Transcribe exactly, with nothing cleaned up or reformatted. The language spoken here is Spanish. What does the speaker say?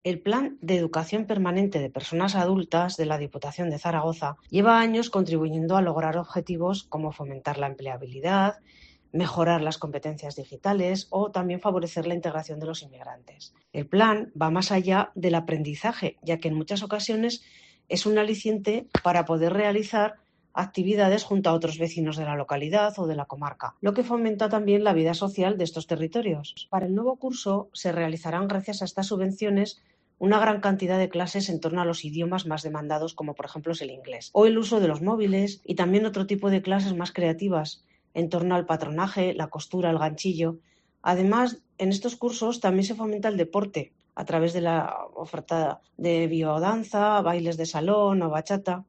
El Plan de Educación Permanente de Personas Adultas de la Diputación de Zaragoza lleva años contribuyendo a lograr objetivos como fomentar la empleabilidad, mejorar las competencias digitales o también favorecer la integración de los inmigrantes. El plan va más allá del aprendizaje, ya que en muchas ocasiones es un aliciente para poder realizar actividades junto a otros vecinos de la localidad o de la comarca, lo que fomenta también la vida social de estos territorios. Para el nuevo curso se realizarán, gracias a estas subvenciones, una gran cantidad de clases en torno a los idiomas más demandados, como por ejemplo es el inglés, o el uso de los móviles y también otro tipo de clases más creativas en torno al patronaje, la costura, el ganchillo. Además, en estos cursos también se fomenta el deporte a través de la oferta de biodanza, bailes de salón o bachata.